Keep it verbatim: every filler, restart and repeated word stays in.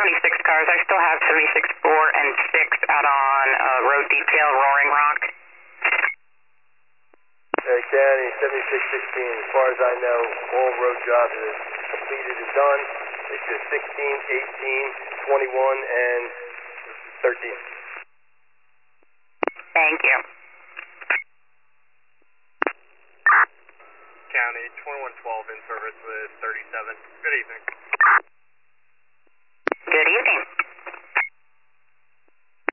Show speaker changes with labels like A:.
A: seventy-six cars. I still have seventy-six four and six out on uh, road detail, Roaring Rock.
B: Uh, County seventy-six sixteen, as far as I know, all road jobs are completed and done. It's just sixteen, eighteen, twenty-one, and thirteen.
A: Thank you.
C: County twenty-one twelve in service with thirty-seven. Good evening.
A: Good evening.